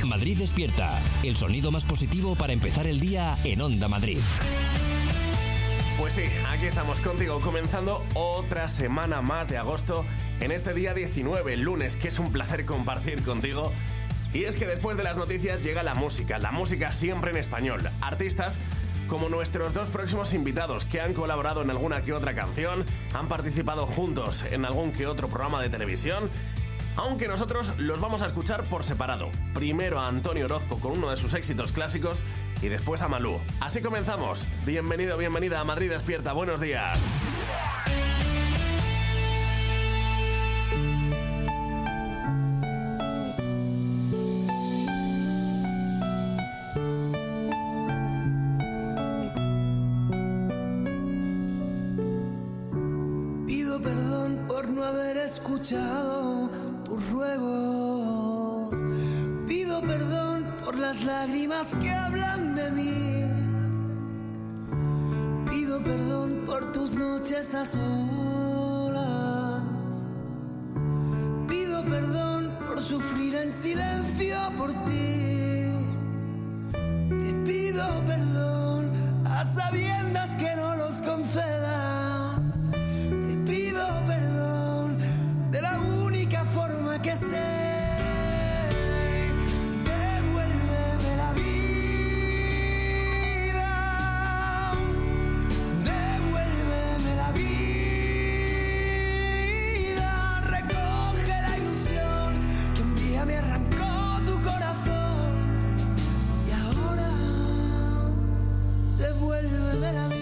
Madrid despierta, el sonido más positivo para empezar el día en Onda Madrid. Pues sí, aquí estamos contigo, comenzando otra semana más de agosto, en este día 19, el lunes, que es un placer compartir contigo. Y es que después de las noticias llega la música siempre en español. Artistas como nuestros dos próximos invitados, que han colaborado en alguna que otra canción, han participado juntos en algún que otro programa de televisión, aunque nosotros los vamos a escuchar por separado. Primero a Antonio Orozco con uno de sus éxitos clásicos y después a Malú. Así comenzamos. Bienvenido, bienvenida a Madrid Despierta. Buenos días. Pido perdón por no haber escuchado tus ruegos. Pido perdón por las lágrimas que hablan de mí. Pido perdón por tus noches a solas. Pido perdón por sufrir en silencio por ti. Te pido perdón a sabiendas que no los concedas. Te pido perdón de la única forma que sé. Devuélveme la vida. Devuélveme la vida. Recoge la ilusión que un día me arrancó tu corazón. Y ahora devuélveme la vida.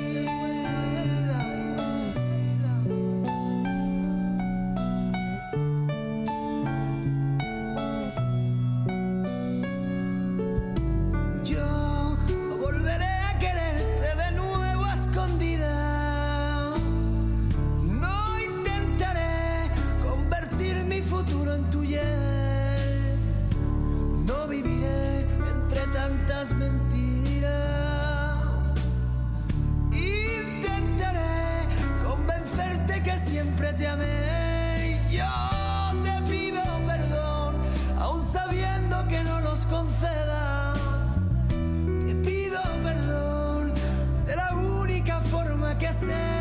Mentiras. Intentaré convencerte que siempre te amé. Yo te pido perdón, aun sabiendo que no los concedas. Te pido perdón de la única forma que sé.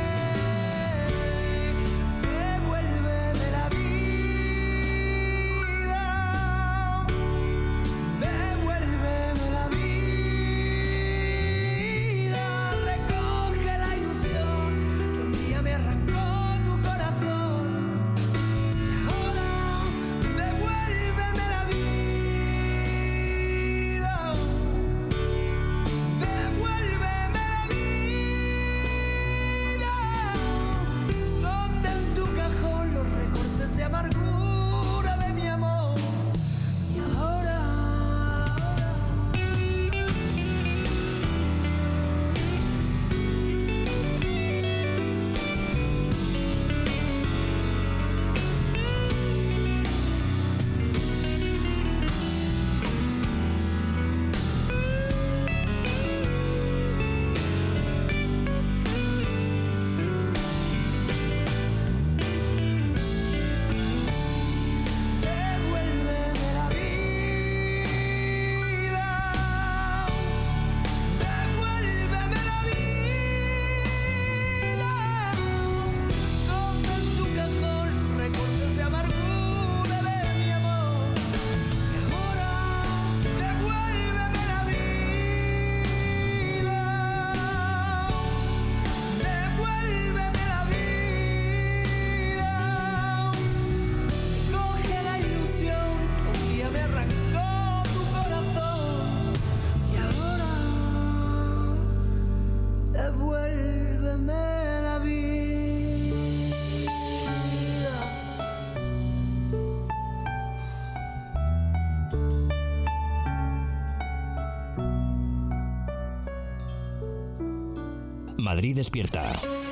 Madrid despierta.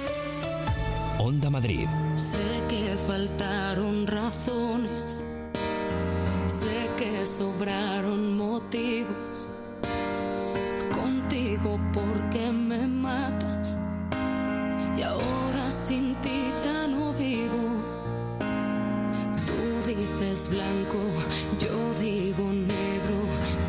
Onda Madrid. Sé que faltaron razones, sé que sobraron motivos. Contigo porque me matas y ahora sin ti ya no vivo. Tú dices blanco, yo digo negro.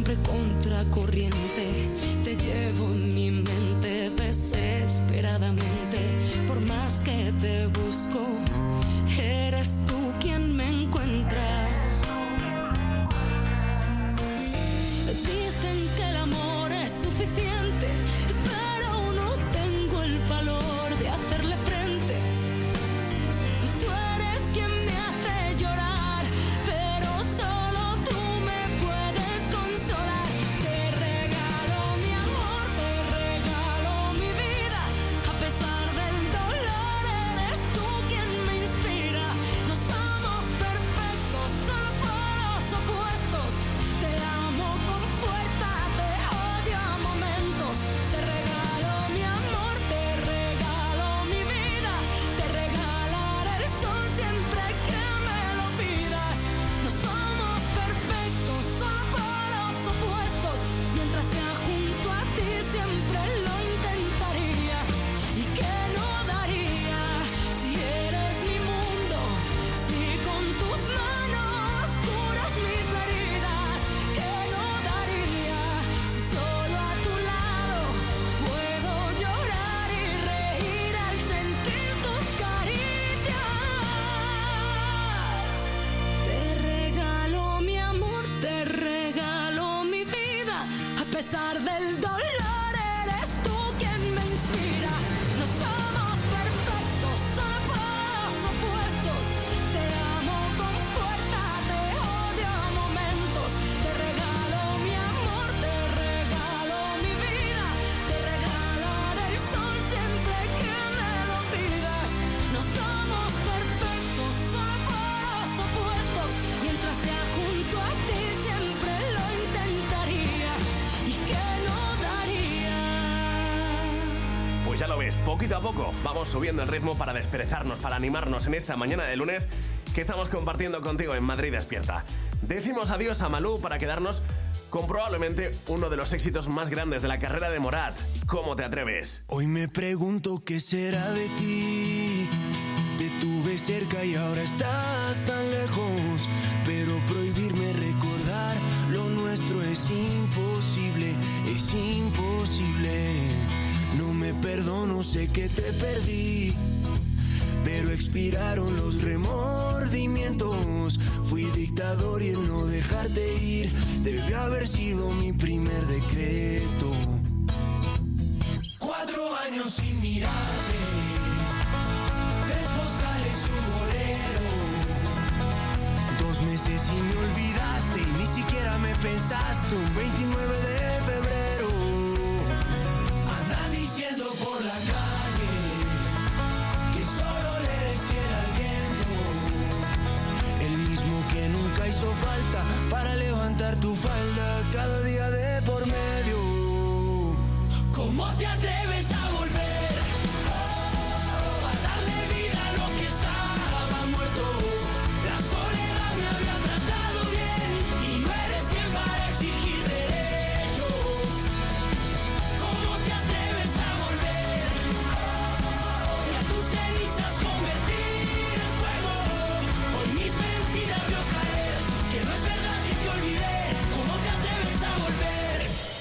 siempre contracorriente. Te llevo en mi mente desesperadamente. Por más que te busco, eres tú quien me encuentra. Dicen que el amor es suficiente, pero no tengo el valor de hacerle frente. Tú eres quien me hace llorar, pero solo tú me puedes consolar. Te regalo mi amor, te regalo mi vida. A pesar del dolor, eres tú quien me inspira. No somos perfectos, solo polos opuestos. Te amo con fuerza, te odio a momentos. Te regalo mi amor, te regalo mi vida. Te regalaré el sol siempre que me lo pidas. No somos perfectos, solo polos opuestos. Mientras sea junto a ti siempre lo intentaría. ¿Y qué no daría si eres mi mundo? Si con tus manos curas mis heridas. ¿Qué no daría si solo a tu lado puedo llorar y reír al sentir tus caricias? Te regalo mi amor, te regalo mi vida. A pesar del dolor, eres tú quien me inspira. No somos perfectos, solo polos opuestos. Te amo con fuerza, te odio a momentos. Te regalo mi amor, te regalo mi vida. Te regalaré el sol siempre que me lo pidas. No somos perfectos, solo polos opuestos. Mientras sea junto a ti siempre lo intentaría. ¿Y qué no daría? Pues ya lo ves, poquito a poco vamos subiendo el ritmo para desperezarnos, para animarnos en esta mañana de lunes que estamos compartiendo contigo en Madrid Despierta. Decimos adiós a Malú para quedarnos con probablemente uno de los éxitos más grandes de la carrera de Morat. ¿Cómo te atreves? Hoy me pregunto qué será de ti. Te tuve cerca y ahora estás tan lejos. Pero prohibirme recordar lo nuestro es imposible, es imposible. No me perdono, sé que te perdí, pero expiraron los remordimientos. Fui dictador y el no dejarte ir debe haber sido mi primer decreto. 4 años sin mirarte, 3 postales y un bolero. 2 meses y me olvidaste y ni siquiera me pensaste. Un 29 de febrero andan diciendo por la calle que solo le eres fiel al viento. El mismo que nunca hizo falta para levantar tu falda cada día de por medio. ¿Cómo te atreves a volver? A darle vida a lo que estaba muerto. La soledad me había tratado bien y no eres quien para exigir derechos. ¿Cómo te atreves a volver? Y a tus cenizas convertir en fuego. Hoy mis mentiras veo caer, que no es verdad que te olvidé. ¿Cómo te atreves a volver?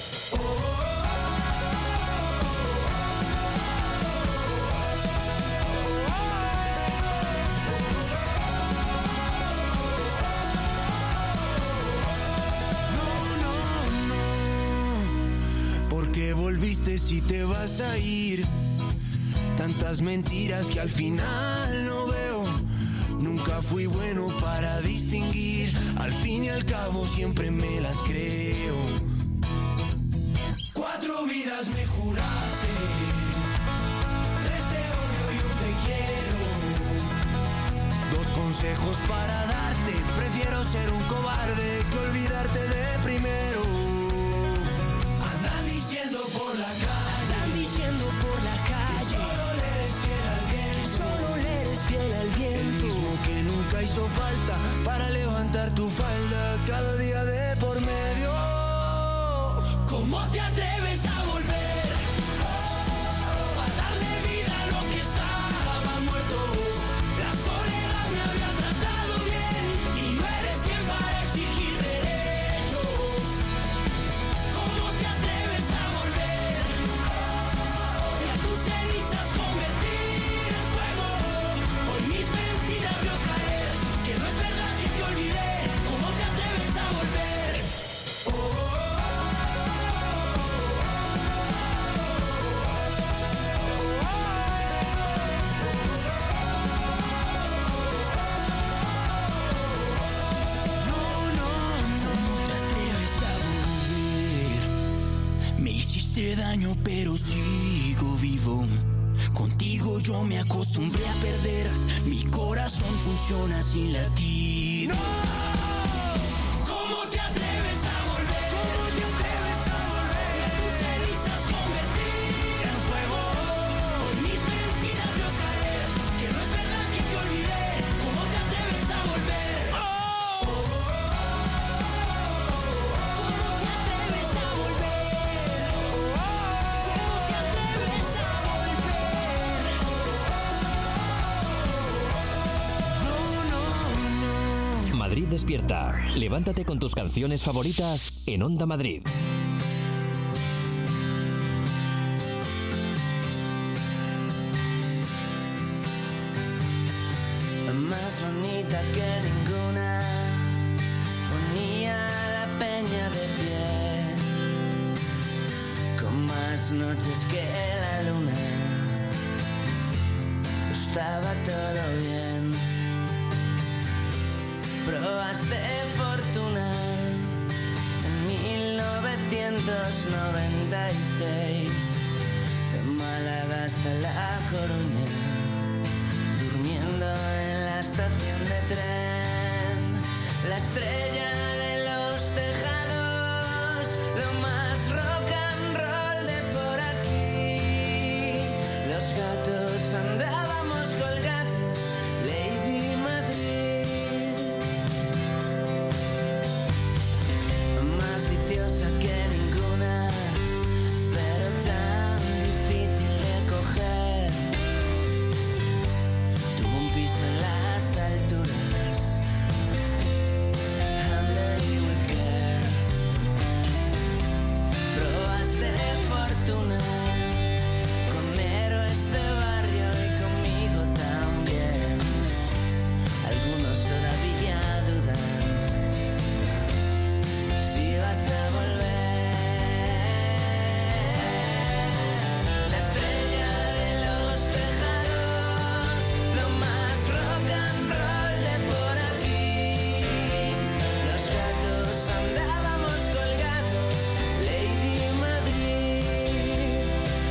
¿Por qué volviste si te vas a ir? Tantas mentiras que al final no veo. Nunca fui bueno para distinguir. Al fin y al cabo siempre me las creo. 4 vidas me juraste, 3 te odio y 1 te quiero. 2 consejos para darte. Prefiero ser un cobarde que olvidarte de primero. Andan diciendo por la calle, andan diciendo por la calle, solo le eres fiel al viento. Solo le eres fiel al viento. El mismo que nunca hizo falta para levantar tu falda cada día de por medio. ¿Cómo te atreves a volver? A darle vida a lo que estaba muerto. La soledad me había tratado bien y no eres quien para exigir derechos. daño, pero sigo vivo. Contigo yo me acostumbré a perder. Mi corazón funciona sin latir. ¡No! ¿Cómo te atreves a volver? ¿Cómo te atreves a volver? A tus cenizas convertir en fuego. Por mis mentiras veo caer que no es verdad que te olvidé. ¿Cómo te atreves a volver? ¿Cómo te atreves a volver? ¿Cómo te atreves a volver? No, no, no. Madrid despierta. Levántate con tus canciones favoritas en Onda Madrid. Más bonita que ninguna, ponía la peña de pie, con más noches que la luna, estaba todo bien. Pruebas de fortuna en 1996, de Málaga hasta La Coruña, durmiendo en la estación de tren, la estrella de los tejados, lo más rock and roll de por aquí. Los gatos andábamos colgados, Lady Madrid, más viciosa que ninguna, pero tan difícil de coger. Tuvo un piso en las alturas, handle with care. Pruebas de fortuna con héroes de barrio y conmigo también. Algunos todavía dudan si vas a volver. La estrella de los tejados, lo más rock and roll de por aquí. Los gatos andábamos colgados, Lady Madrid.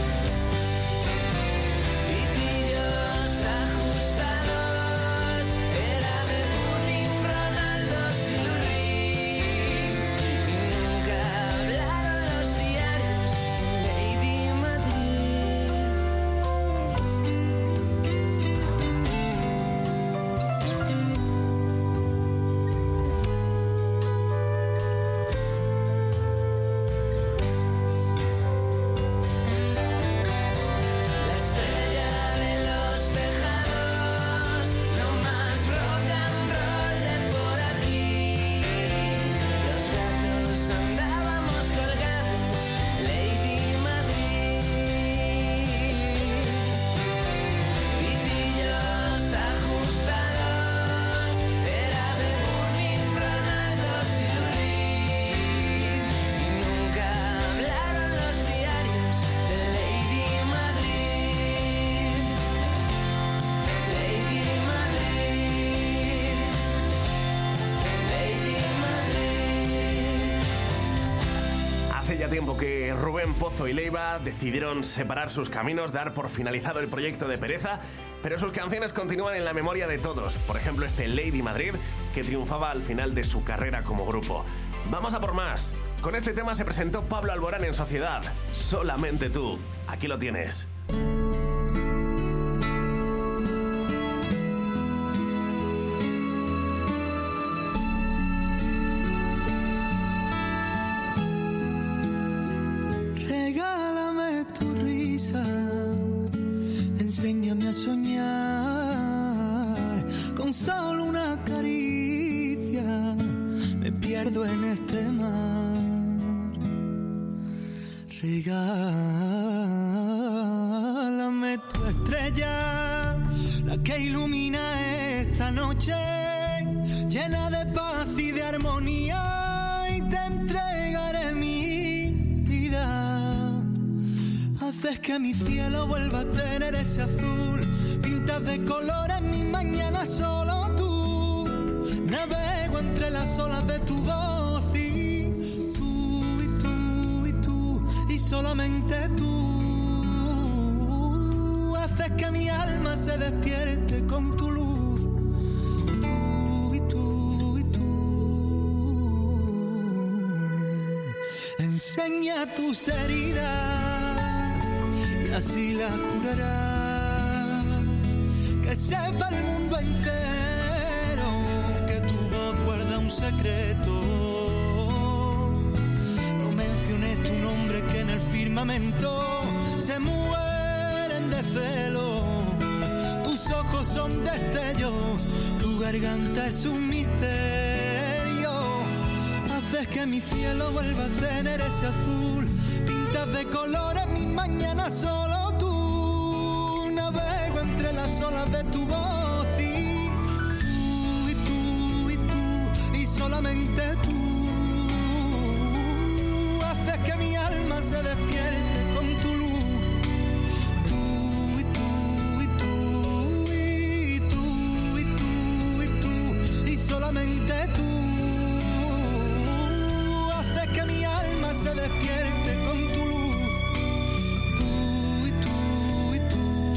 Pitillos ajustados, era de Burning, Ronaldo sin Lurid. Y nunca hablaron los diarios, Lady Madrid. La estrella de los tejados, lo más rock and roll de por aquí. Los gatos andábamos colgados, Lady Madrid. Pitillos ajustados, era de Burning, Ronaldo sin Lurid. Y nunca hablaron los diarios de Lady Madrid. Lady Madrid. Lady Madrid. Hace ya tiempo que Rubén Pozo y Leiva decidieron separar sus caminos, dar por finalizado el proyecto de Pereza, pero sus canciones continúan en la memoria de todos. Por ejemplo, este Lady Madrid, que triunfaba al final de su carrera como grupo. Vamos a por más. Con este tema se presentó Pablo Alborán en Sociedad. Solamente tú. Aquí lo tienes. Regálame tu risa, enséñame a soñar con solo una caricia. Me pierdo en este mar. Regálame tu estrella, la que ilumina esta noche, llena de paz y de armonía, y te entregaré mi vida. Haces que mi cielo vuelva a tener ese azul, pintas de colores mis mañanas, solo tú. Navego entre las olas de tu voz y tú, y tú, y tú, y solamente tú haces que mi alma se despierte con tu luz. Tú y tú y tú. Enseña tus heridas y así las curarás. Que sepa el mundo entero que tu voz guarda un secreto. Tu nombre que en el firmamento se mueren de celo. Tus ojos son destellos, tu garganta es un misterio. Haces que mi cielo vuelva a tener ese azul. Pintas de colores mis mañanas, solo tú. Navego entre las olas de tu voz y tú y tú y tú y solamente tú. Que mi alma se despierte con tu luz. Tú y tú y tú y tú y tú y tú y solamente tú haces que mi alma se despierte con tu luz. Tú y tú y tú.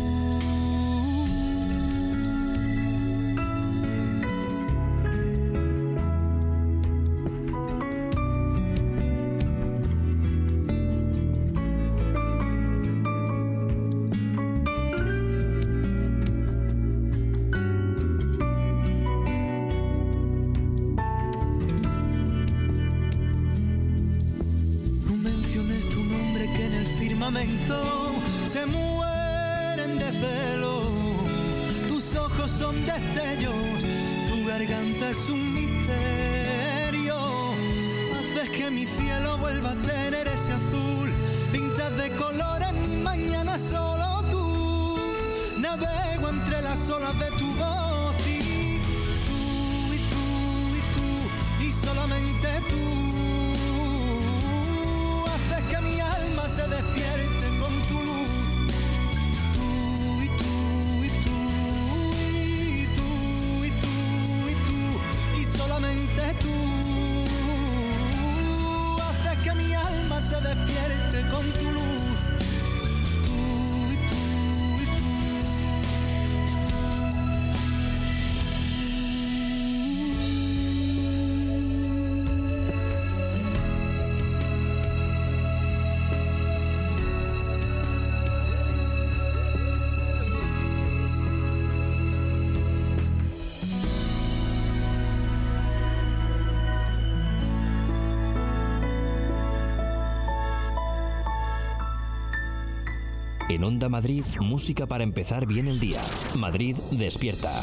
Se mueren de celo, tus ojos son destellos, tu garganta es un misterio. Haces que mi cielo vuelva a tener ese azul. Pintas de colores mis mañanas, solo tú. Navego entre las olas de tu voz y tú y tú y tú y solamente tú haces que mi alma se despierte con tu luz. Tú y tú y tú y tú y tú y tú y solamente tú haces que mi alma se despierte con tu luz. Tú y tú y tú. En Onda Madrid, música para empezar bien el día. Madrid despierta.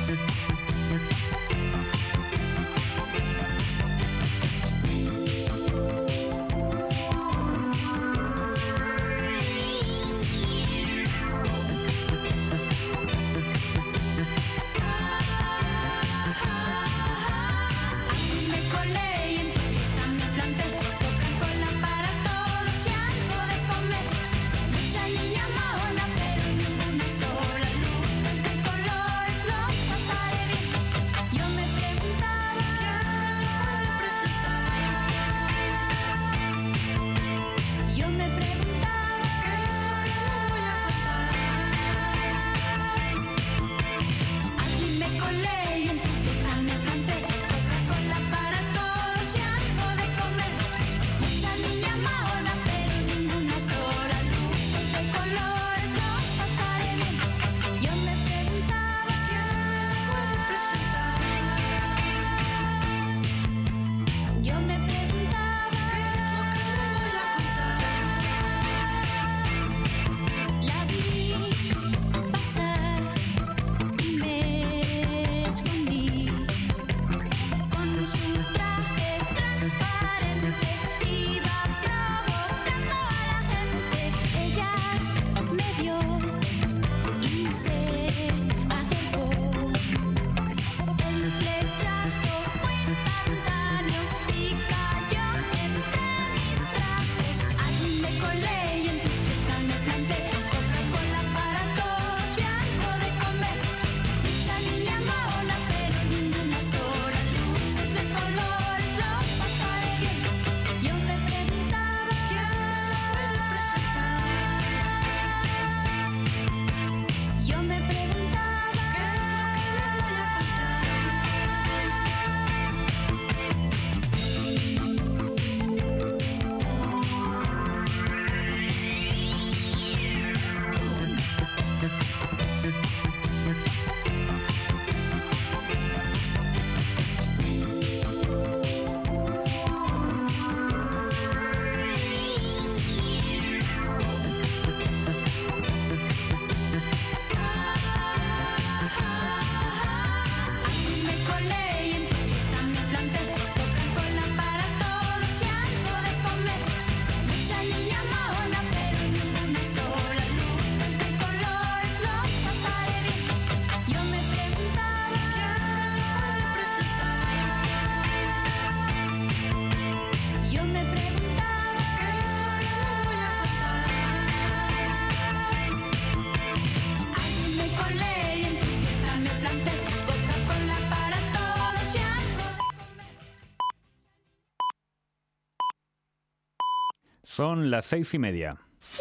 Son las 6:30.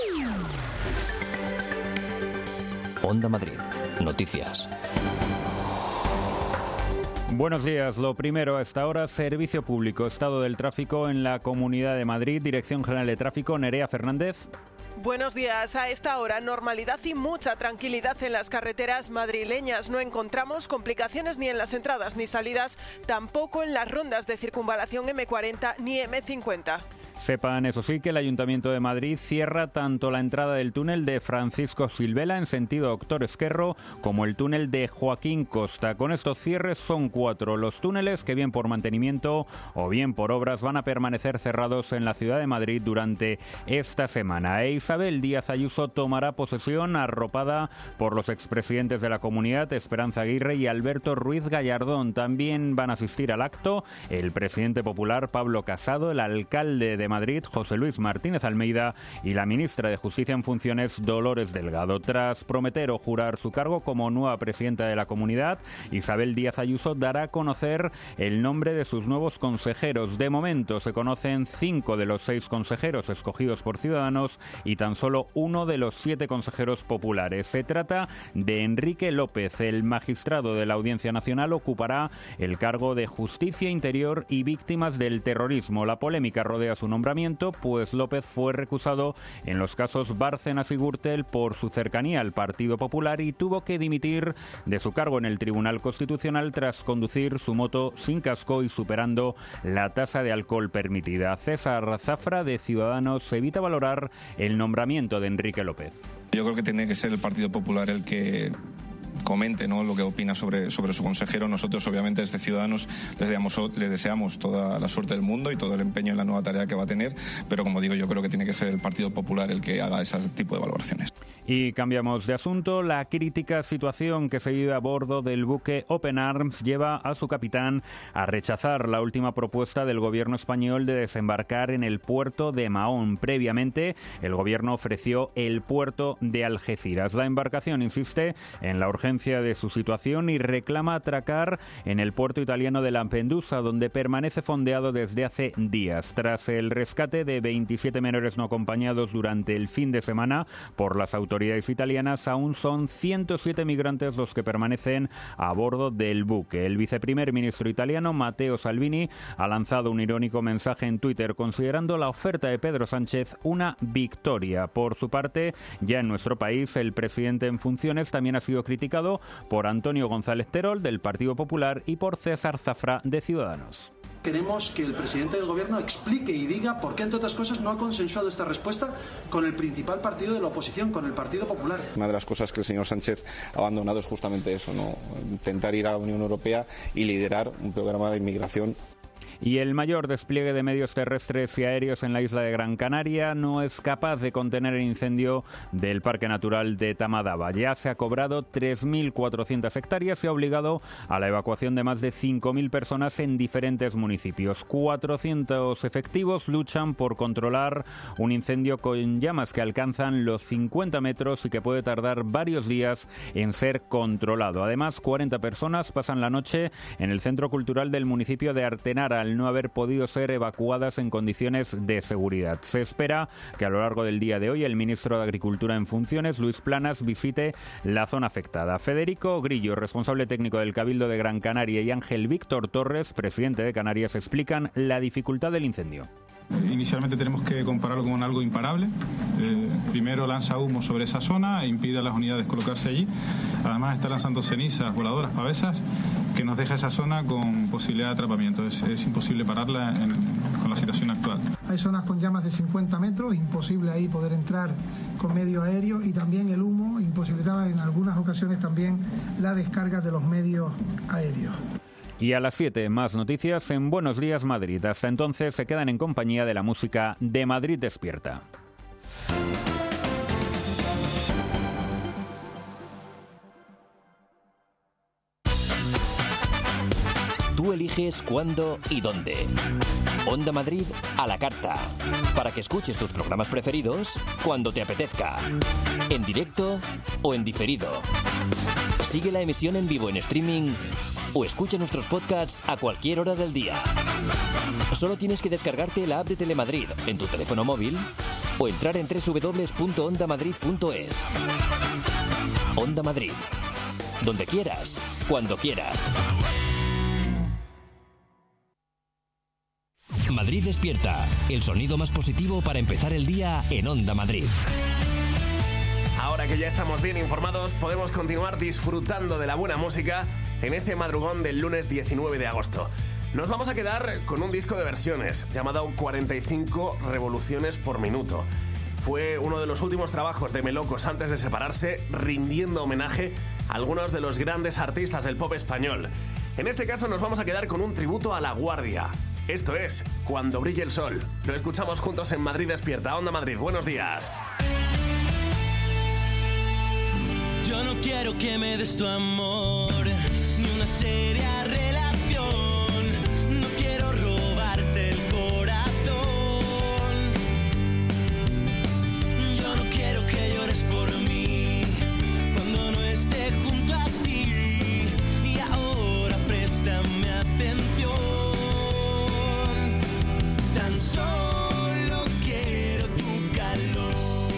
Onda Madrid. Noticias. Buenos días. Lo primero, hasta ahora, servicio público, estado del tráfico en la Comunidad de Madrid, Dirección General de Tráfico, Nerea Fernández. Buenos días. A esta hora, normalidad y mucha tranquilidad en las carreteras madrileñas. No encontramos complicaciones ni en las entradas ni salidas, tampoco en las rondas de circunvalación M40 ni M50. Sepan, eso sí, que el Ayuntamiento de Madrid cierra tanto la entrada del túnel de Francisco Silvela en sentido Doctor Esquerro como el túnel de Joaquín Costa. Con estos cierres son 4 los túneles que bien por mantenimiento o bien por obras van a permanecer cerrados en la ciudad de Madrid durante esta semana. Isabel Díaz Ayuso tomará posesión arropada por los expresidentes de la Comunidad, Esperanza Aguirre y Alberto Ruiz Gallardón. También van a asistir al acto el presidente popular Pablo Casado, el alcalde de Madrid, José Luis Martínez Almeida, y la ministra de Justicia en funciones, Dolores Delgado. Tras prometer o jurar su cargo como nueva presidenta de la Comunidad, Isabel Díaz Ayuso dará a conocer el nombre de sus nuevos consejeros. De momento se conocen 5 de los 6 consejeros escogidos por Ciudadanos y tan solo 1 de los 7 consejeros populares. Se trata de Enrique López. El magistrado de la Audiencia Nacional ocupará el cargo de Justicia Interior y Víctimas del Terrorismo. La polémica rodea su nombramiento, pues López fue recusado en los casos Bárcenas y Gürtel por su cercanía al Partido Popular y tuvo que dimitir de su cargo en el Tribunal Constitucional tras conducir su moto sin casco y superando la tasa de alcohol permitida. César Zafra, de Ciudadanos, evita valorar el nombramiento de Enrique López. Yo creo que tiene que ser el Partido Popular el que comente, ¿no?, lo que opina sobre su consejero. Nosotros, obviamente, desde Ciudadanos le deseamos toda la suerte del mundo y todo el empeño en la nueva tarea que va a tener, pero como digo, yo creo que tiene que ser el Partido Popular el que haga ese tipo de valoraciones. Y cambiamos de asunto. La crítica situación que se vive a bordo del buque Open Arms lleva a su capitán a rechazar la última propuesta del gobierno español de desembarcar en el puerto de Mahón. Previamente, el gobierno ofreció el puerto de Algeciras. La embarcación insiste en la urgencia de su situación y reclama atracar en el puerto italiano de Lampedusa, donde permanece fondeado desde hace días. Tras el rescate de 27 menores no acompañados durante el fin de semana por las autoridades italianas, aún son 107 migrantes los que permanecen a bordo del buque. El viceprimer ministro italiano, Matteo Salvini, ha lanzado un irónico mensaje en Twitter considerando la oferta de Pedro Sánchez una victoria. Por su parte, ya en nuestro país, el presidente en funciones también ha sido criticado por Antonio González Terol, del Partido Popular, y por César Zafra, de Ciudadanos. Queremos que el presidente del gobierno explique y diga por qué, entre otras cosas, no ha consensuado esta respuesta con el principal partido de la oposición, con el Partido Popular. Una de las cosas que el señor Sánchez ha abandonado es justamente eso, ¿no?, intentar ir a la Unión Europea y liderar un programa de inmigración. Y el mayor despliegue de medios terrestres y aéreos en la isla de Gran Canaria no es capaz de contener el incendio del Parque Natural de Tamadaba. Ya se ha cobrado 3.400 hectáreas y ha obligado a la evacuación de más de 5.000 personas en diferentes municipios. 400 efectivos luchan por controlar un incendio con llamas que alcanzan los 50 metros y que puede tardar varios días en ser controlado. Además, 40 personas pasan la noche en el Centro Cultural del municipio de Artenara, al no haber podido ser evacuadas en condiciones de seguridad. Se espera que a lo largo del día de hoy el ministro de Agricultura en funciones, Luis Planas, visite la zona afectada. Federico Grillo, responsable técnico del Cabildo de Gran Canaria, y Ángel Víctor Torres, presidente de Canarias, explican la dificultad del incendio. Inicialmente tenemos que compararlo con algo imparable. Primero lanza humo sobre esa zona e impide a las unidades colocarse allí. Además está lanzando cenizas voladoras pavesas que nos deja esa zona con posibilidad de atrapamiento. Es imposible pararla con la situación actual. Hay zonas con llamas de 50 metros, imposible ahí poder entrar con medio aéreo, y también el humo imposibilitaba en algunas ocasiones también la descarga de los medios aéreos. Y a las 7, más noticias en Buenos Días Madrid. Hasta entonces se quedan en compañía de la música de Madrid Despierta. Tú eliges cuándo y dónde. Onda Madrid a la carta. Para que escuches tus programas preferidos cuando te apetezca. En directo o en diferido. Sigue la emisión en vivo en streaming o escucha nuestros podcasts a cualquier hora del día. Solo tienes que descargarte la app de Telemadrid en tu teléfono móvil o entrar en www.ondamadrid.es. Onda Madrid. Donde quieras, cuando quieras. Madrid Despierta, el sonido más positivo para empezar el día en Onda Madrid. Ahora que ya estamos bien informados, podemos continuar disfrutando de la buena música en este madrugón del lunes 19 de agosto. Nos vamos a quedar con un disco de versiones llamado 45 revoluciones por minuto. Fue uno de los últimos trabajos de Melocos antes de separarse, rindiendo homenaje a algunos de los grandes artistas del pop español. En este caso nos vamos a quedar con un tributo a La Guardia. Esto es Cuando brille el sol. Lo escuchamos juntos en Madrid Despierta. Onda Madrid, buenos días. Yo no quiero que me des tu amor, ni una seria relación. No quiero robarte el corazón. Yo no quiero que llores por mí cuando no esté junto a ti. Y ahora préstame atención. Tan solo quiero tu calor.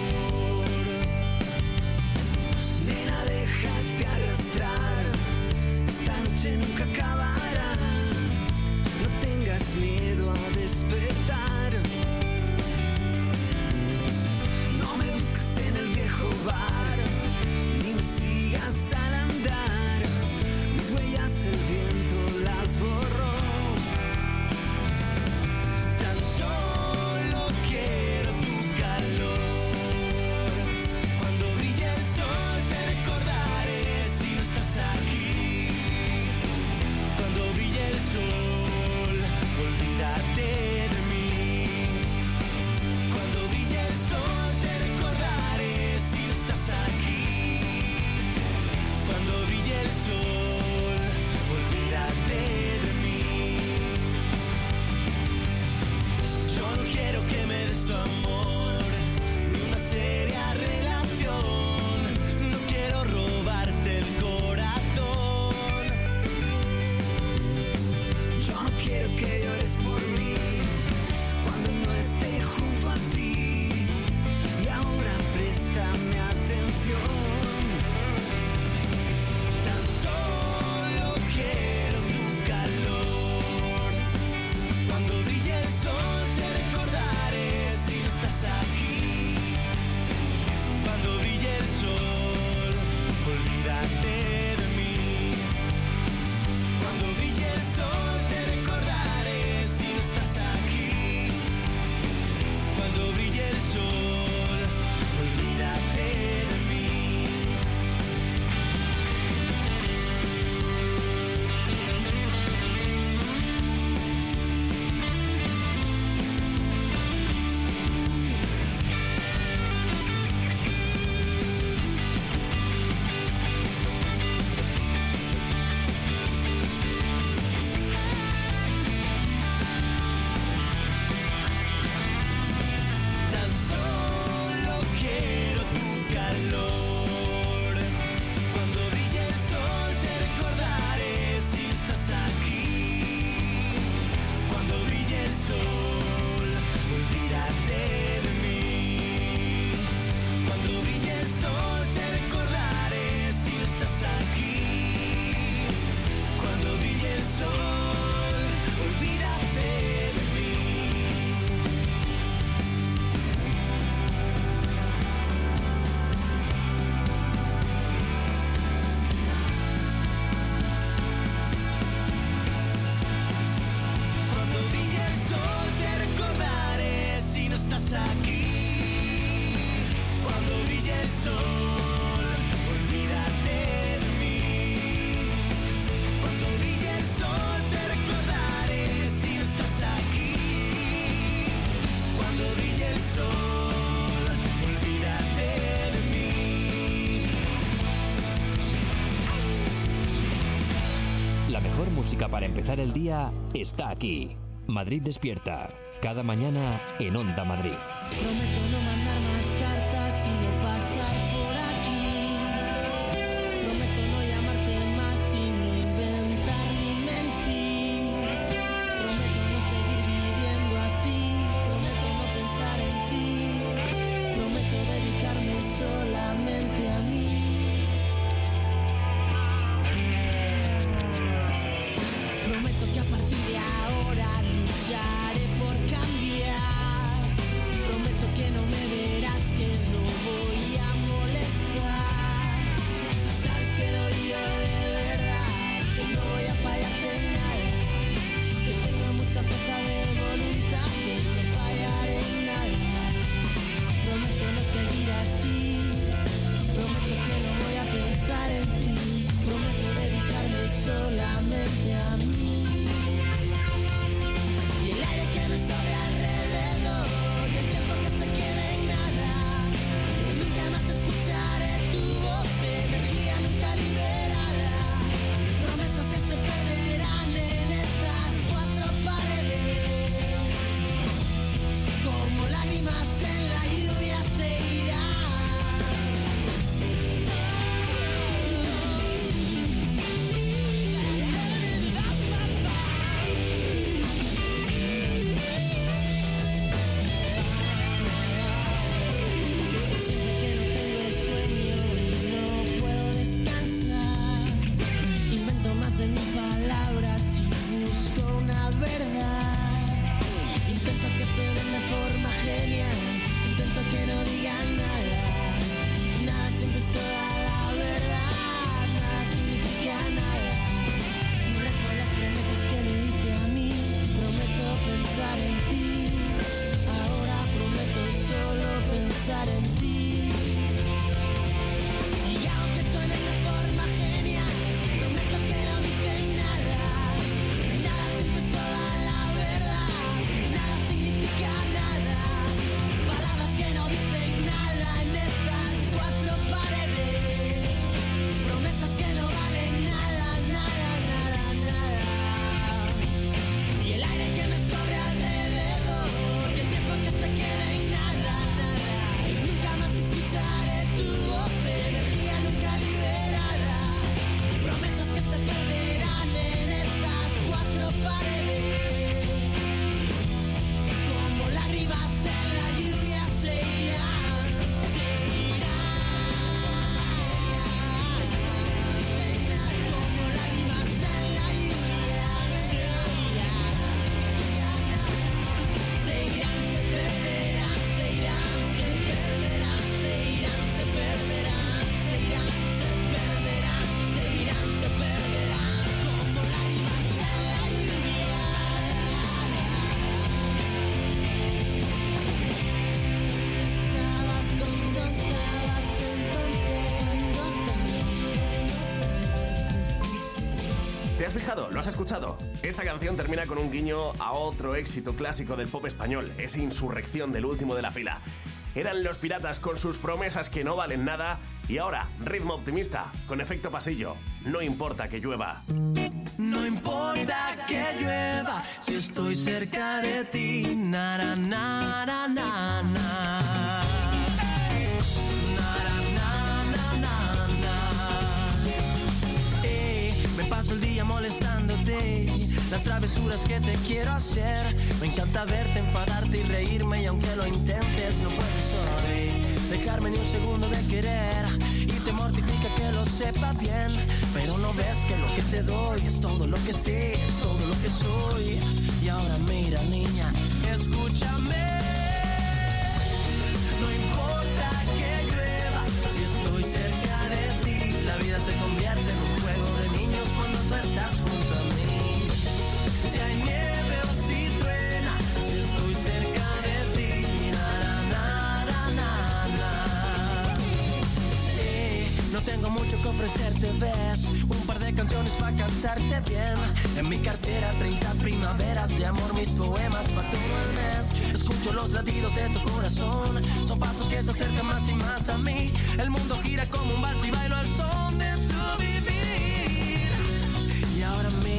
Nena, déjate arrastrar. Esta noche nunca acabará. No tengas miedo a despertar. No me busques en el viejo bar, ni me sigas al andar. Mis huellas el viento las borró. Tan solo quiero tu calor. Cuando brille el sol te recordaré. Si no La mejor música para empezar el día está aquí. Madrid Despierta, cada mañana en Onda Madrid. Prometo no mandar más cartas y no pasar por aquí. Prometo no llamarte más y no inventar ni mentir. Prometo no seguir viviendo así. Prometo no pensar en ti. Prometo dedicarme solamente a mí. Prometo que a partir de ahora lucharé por cambiar. Prometo que no me verás, que no voy a molestar. Sabes que lo digo de verdad, que no voy a fallarte en nada. Que tengo mucha fuerza de voluntad, que no fallaré en nada. Prometo no seguir así. Prometo que no voy a pensar en ti. Prometo dedicarme solamente a mí. Y el aire que me sobre alrededor, y el tiempo que se quede en nada. Nunca más escucharé tu voz, de energía nunca liberada. Promesas que se perderán en estas cuatro paredes. Como lágrimas en la lluvia se irán. ¿Lo has escuchado? Esta canción termina con un guiño a otro éxito clásico del pop español, esa Insurrección del último de la fila. Eran Los Piratas con sus promesas que no valen nada y ahora Ritmo Optimista con Efecto Pasillo. No importa que llueva. No importa que llueva si estoy cerca de ti. Na, na, na, na, na, na. Me paso el día molestándote, las travesuras que te quiero hacer. Me encanta verte, enfadarte y reírme, y aunque lo intentes no puedes hoy dejarme ni un segundo de querer. Y te mortifica que lo sepa bien, pero no ves que lo que te doy es todo lo que sé, es todo lo que soy. Y ahora mira, niña, escúchame. No importa que llueva si estoy cerca de ti. La vida se convierte en un juego de niños cuando tú estás junto a mí. Si hay nieve o si truena, si estoy cerca de ti. Na, na, na, na, na. No tengo mucho que ofrecerte, ves, un par de canciones para cantarte bien. En mi cartera 30 primaveras de amor, mis poemas para todo el mes. Escucho los latidos de tu corazón, son pasos que se acercan más y más a mí. El mundo gira como un vals y bailo al son de tu vivir. Y ahora mira,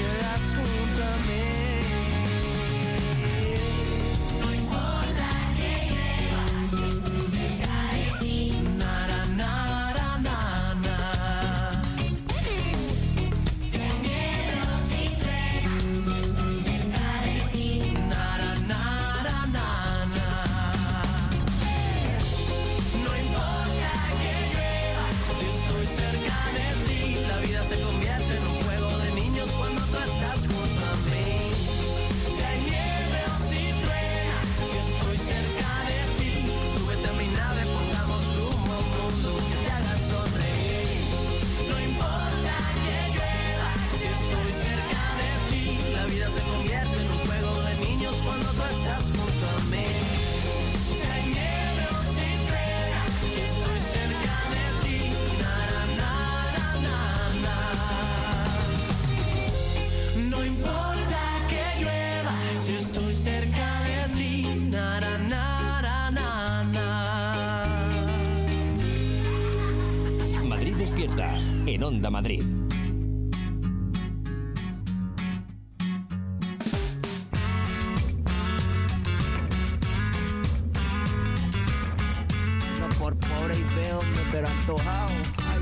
quieras junto a mí. No importa que llueva, si estoy cerca de ti. Nara, nara, nana. Si hay nieve o si truena, si estoy cerca de ti. Nara, nara, nana. No importa que llueva, si estoy cerca de ti. La vida se convierte en un juego de niños cuando tú estás junto a mí. Si hay nieve o si truena, si estoy cerca de ti. Súbete a mi nave, pongamos rumbo a un mundo que te haga sonreír. No importa que llueva, si estoy cerca de ti. La vida se convierte en un juego de niños cuando tú estás junto a mí. Si hay nieve o si truena, si estoy cerca de ti. Nara, nara, nana. No importa que llueva, si estoy cerca de ti. Nara, nara, nana. Madrid despierta en Onda Madrid. No por pobre y feo, pero antojado.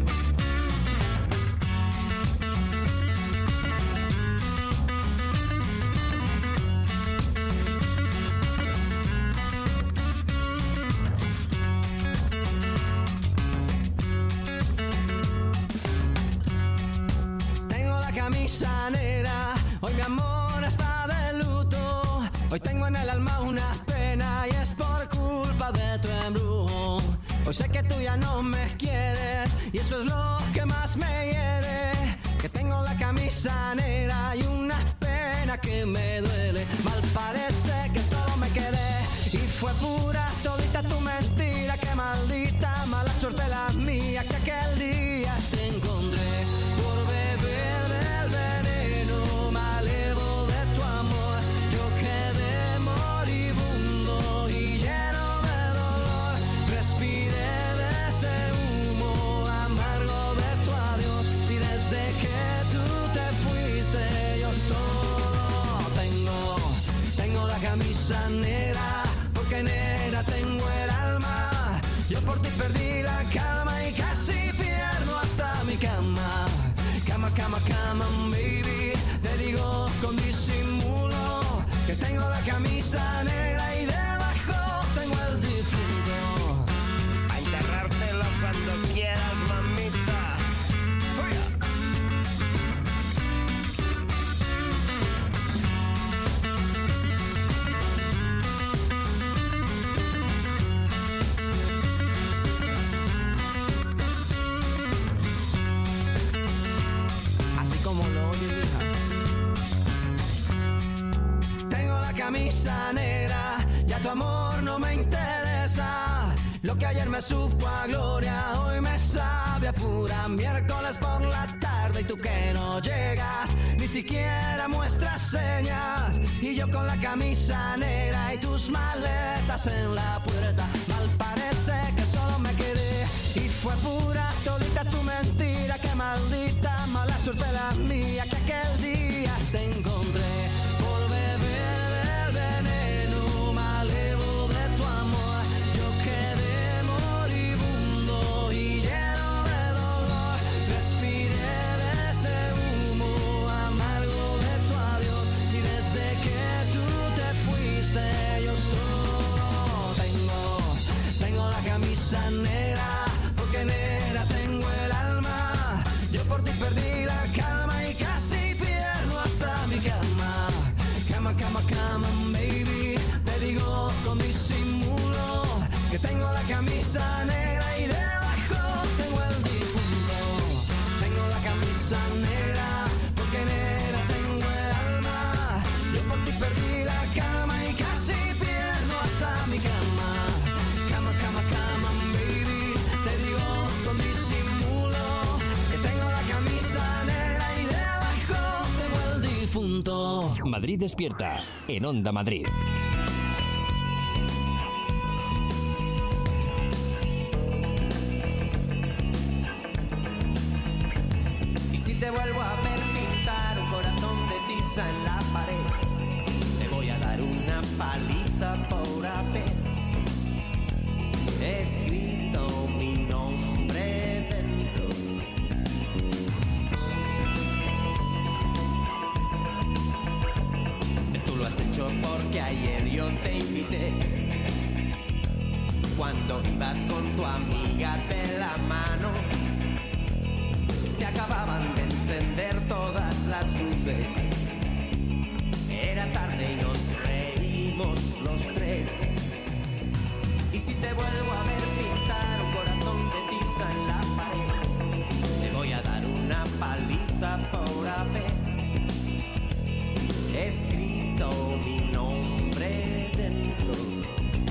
Tengo la camisa negra, hoy mi amor está de luto. Hoy tengo en el alma una pena y es por culpa de tu embrujo. Hoy sé que tú ya no me quieres y eso es lo que más me hiere. Que tengo la camisa negra y una pena que me duele. Mal parece que solo me quedé y fue pura todita tu mentira. Que maldita mala suerte la mía que aquel día te encontré por beber del veneno malevo de tu amor. Yo quedé moribundo y lleno de dolor. Respiré de ese humo amargo de tu adiós. Y desde que tú te fuiste yo solo tengo la camisa negra. Porque negra tengo el alma. Yo por ti perdí la calma y casi pierdo hasta mi cama. Cama, cama, cama, baby. Te digo con disimulo que tengo la camisa negra y debajo tengo el difunto. A enterrártelo cuando quieras, mamita. Así como lo oyes, hija. Tengo la camisa negra, ya tu amor no me interesa. Lo que ayer me supo a gloria, hoy me sabe a pura. Miércoles por la tarde y tú que no llegas, ni siquiera muestras señas. Y yo con la camisa negra y tus maletas en la puerta. Mal parece que solo me quedé y fue pura todita tu mentira. Que maldita mala suerte la mía que aquel día te encontré por beber del veneno malevo de tu amor. Yo quedé moribundo y lleno de dolor. Respiré de ese humo amargo de tu adiós. Y desde que tú te fuiste yo solo tengo la camisa negra. Porque negra tengo el alma. Yo por ti perdí la calma y casi pierdo hasta mi cama. Cama, cama, cama, baby. Te digo con disimulo que tengo la camisa negra y debajo tengo el difunto. Tengo la camisa negra porque negra tengo el alma. Yo por ti perdí la calma y casi pierdo hasta mi cama. Cama, cama, cama, baby. Te digo con disimulo que tengo la camisa negra y debajo tengo el difunto. Madrid despierta en Onda Madrid. Y si te vuelvo a ver pintar un corazón de tiza en la pared. Te voy a dar una paliza por haber escrito mi nombre dentro. Tú lo has hecho porque ayer yo te invité. Cuando ibas con tu amiga de la mano, se acababan de encender todas las luces. Era tarde y nos reímos los tres. Y si te vuelvo a ver pintar un corazón de tiza en la pared, te voy a dar una paliza por haber escrito mi nombre dentro.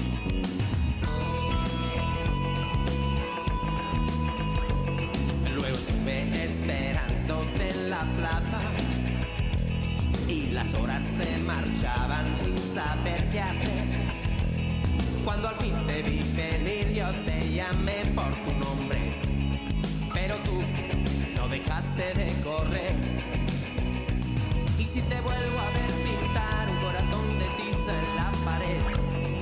Luego estuve esperándote en la plaza y las horas se marchaban sin saber qué hacer. Cuando al fin te vi venir yo te llamé por tu nombre, pero tú no dejaste de correr. Y si te vuelvo a ver pintar un corazón de tiza en la pared,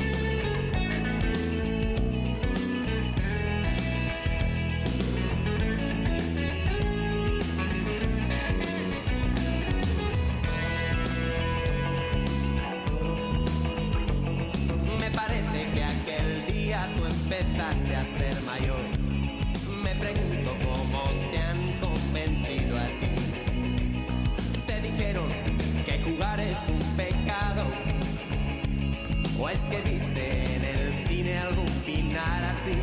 empezaste a ser mayor. Me pregunto cómo te han convencido a ti. Te dijeron que jugar es un pecado, o es que viste en el cine algún final así.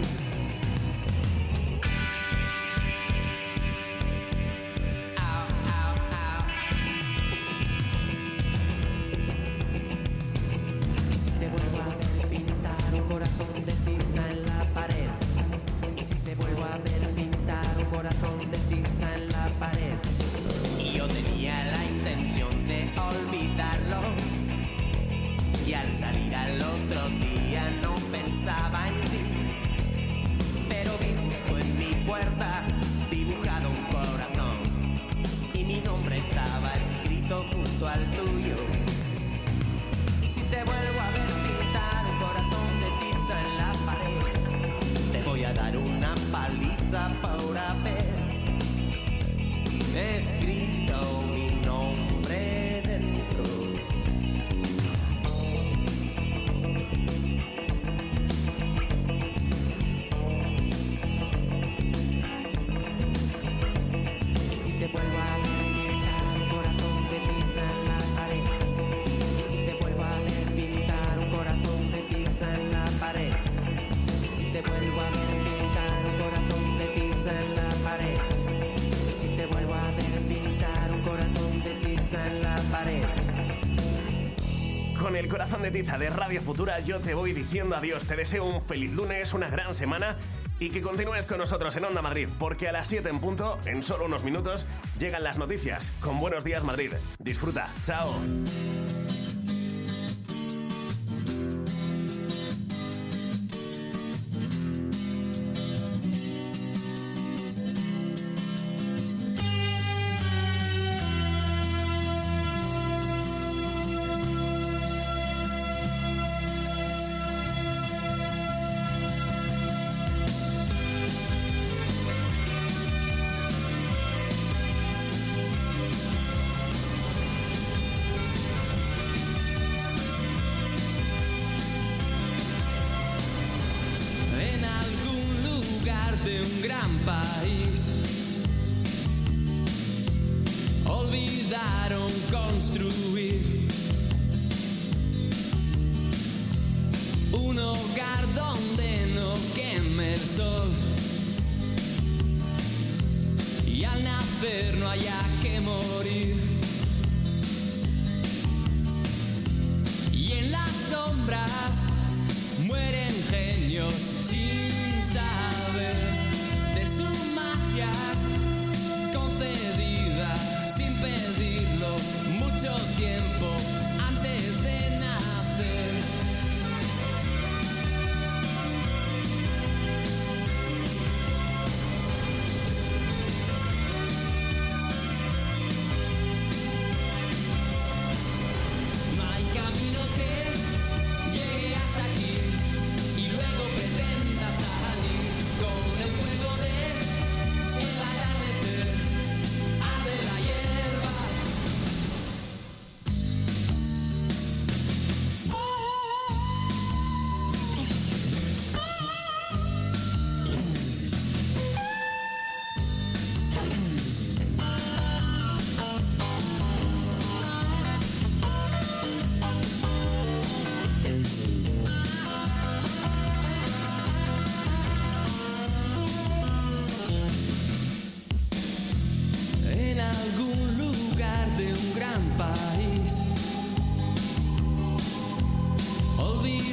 Con el corazón de tiza de Radio Futura yo te voy diciendo adiós. Te deseo un feliz lunes, una gran semana y que continúes con nosotros en Onda Madrid, porque a las 7 en punto, en solo unos minutos, llegan las noticias con Buenos Días Madrid. Disfruta. Chao. Olvidaron construir un hogar donde no queme el sol y al nacer no haya que morir. Y en la sombra mueren genios sin saber de su magia concedida sin pedirlo mucho tiempo antes de nacer.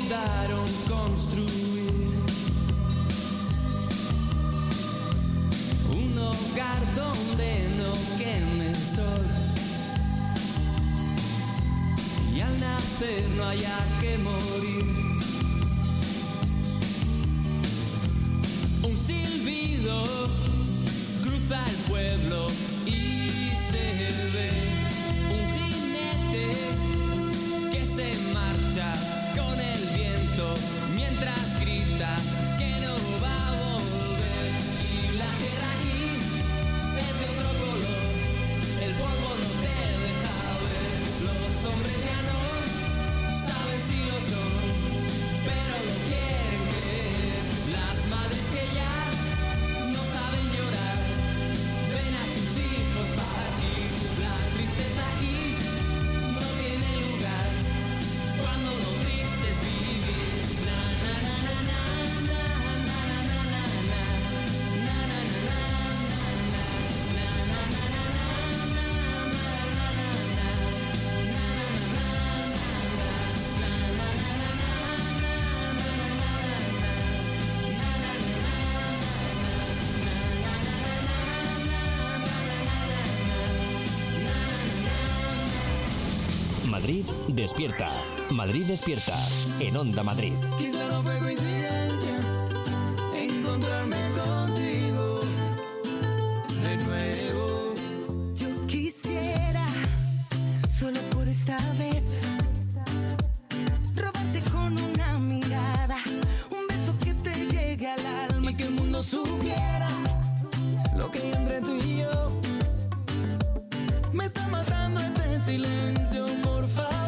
olvidaron construir un hogar donde no queme el sol y al nacer no haya que morir. Un silbido cruza el pueblo y se ve un jinete que se marcha con el viento mientras grita que no va a volver. Y la tierra aquí es de otro color, el polvo no te deja ver. Los hombres ya no saben si lo son, pero lo quieren ver. Las madres que ya no saben llorar ven a sus hijos partir. La tristeza aquí no tiene lugar cuando lo triste es vivir. Na na na na na na na na na na na Madrid despierta. Madrid despierta. En Onda Madrid. Quizá no fue coincidencia encontrarme contigo de nuevo. Yo quisiera, solo por esta vez, robarte con una mirada, un beso que te llegue al alma Y que el mundo supiera lo que hay entre tú y yo. Me está matando este silencio, por favor.